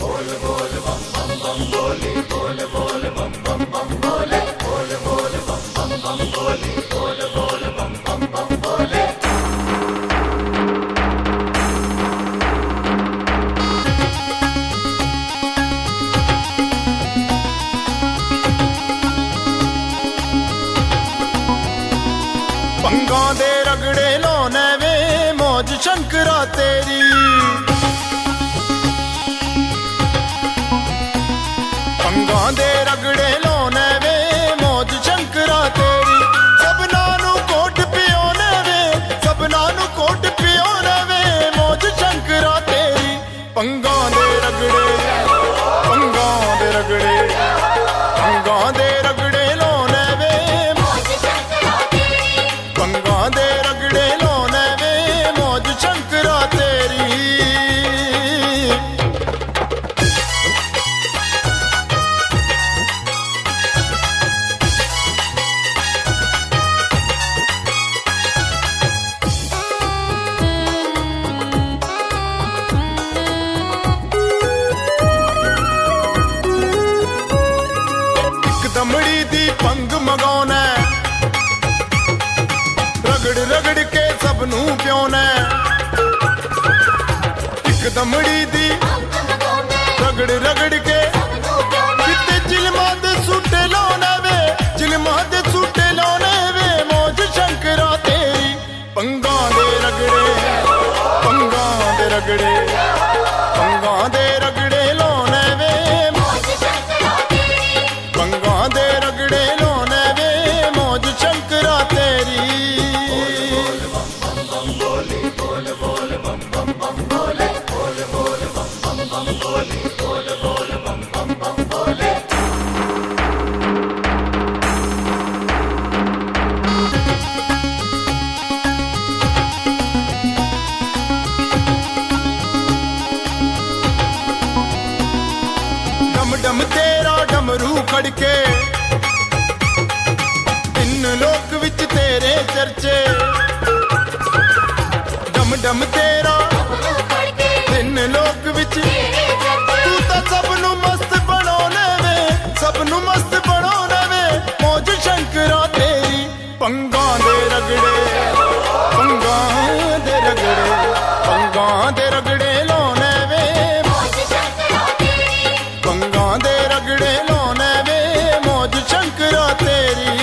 बोल बोल बम बम बम बोले, बोल बोल बम बम बम बोले, बोल बोल बम बम बम बोले, बोल बोल बम बम बम बोले। पंगा दे रगड़े लोने वे मौज शंकरा तेरी, पंगा दे रगड़े लोने वे मौज शंकरा तेरी। सब नानू कोट पियो ने वे, सब नानू कोट पियो ने वे मौज शंकरा तेरी। पंगा दे रगड़े, पंगा दे रगड़े, पंगा दे रगड़े लोने वे पंगा दे रगड़े लोने वे मौज शंकरा तेरी। एक दमड़ी दी पंग मगाउना, रगड़ रगड़ के सबनू प्योने। एक दमड़ी दी रगड़ रगड़ के किते चिलमा दे सूटे लाने वे, चिलमा दे सूटे लाने वे मौज शंकरा तेरी। पंगा दे रगड़े, पंगा दे रगड़े, पंगा दे रगड़े लाने वे पंगा दे रगड़े लाने वे मौज शंकरा तेरी। डम डम तेरा डमरू खड़के, इन लोक विच तेरे चर्चे। डम डम तेरा इन लोक विच तू तो सबनू मस्त बनाने वे, सबनू मस्त बनाने वे मौज शंकरा तेरी। पंगा दे रगड़े, पंगा दे रगड़े, पंगा दे रगड़े लोने वे पंगा दे रगड़े लोने वे मौज शंकरा तेरी।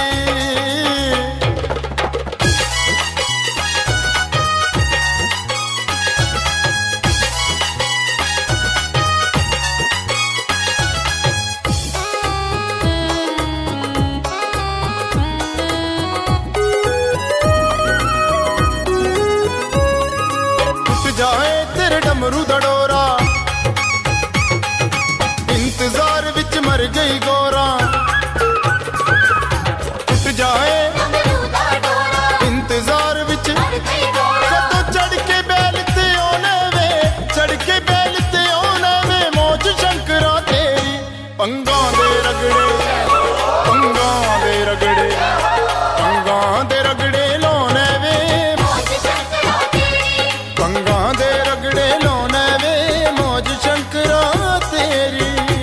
टूट जाए तेरे डमरू दड़ोरा, इंतजार विच मर गई गोरा। टूट जाए इंतजार विच कदों चढ़ के बैल ते आने वे, चढ़ के बैल ते आने वे मौज शंकरा तेरी। पंगा दे रगड़े, पंगा दे रगड़े, पंगा दे रगड़े लोने वे पंगा दे रगड़े लोने वे मौज शंकरा तेरी।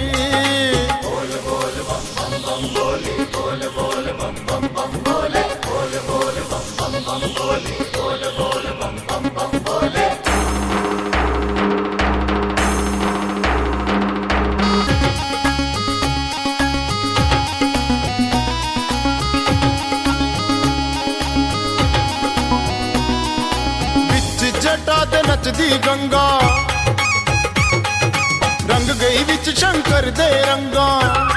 विच जटा ते नचदी गंगा, रंग गई विच शंकर दे रंगा।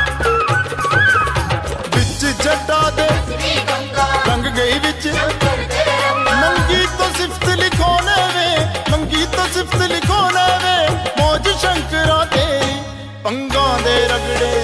विच जटा दे रंग गई विच मंगी तो सिफ्त लिखोने वे, मंगी तो सिफ्त लिखोने वे मौज शंकरा तेरी। पंगा दे रगड़े,